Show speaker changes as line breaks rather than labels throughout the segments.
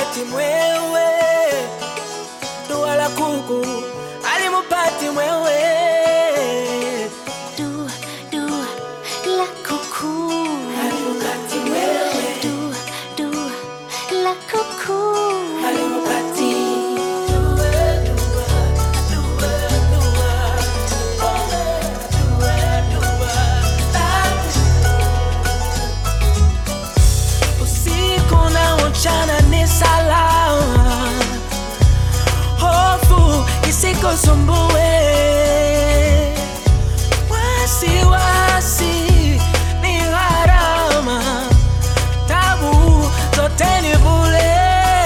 alimupati mwewe, dua la kuku alimupati mwewe,
dua la kuku
alimupati mwewe,
dua la kuku
alimupati mchana ni salama, hofu isikusumbue, wasiwasi ni gharama, tabu zote ni bure.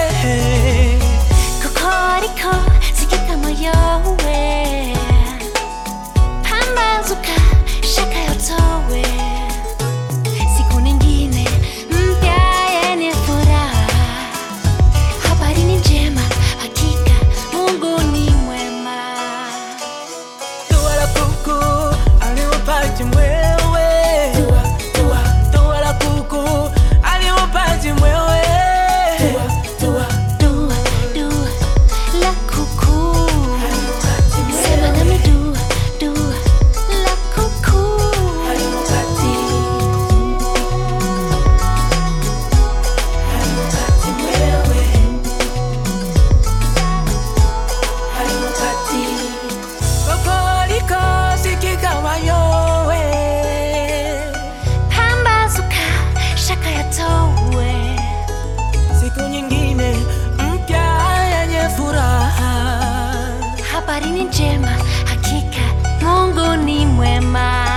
Kokoriko sikika moyowe, pambazuka shaka yotowe, siku nyingine mpya yenye furaha. Habari ni njema, hakika Mungu ni mwema.
Dua la kuku alimupati mwewe, dua la kuku alimupati mwewe,
Dua la kuku, sema nami dua la kuku.
kokoriko sikika mayowe,
Pambazuka shaka yatowe,
siku nyingine mpya yenye furaha.
habari ni njema, hakika Mungu ni mwema.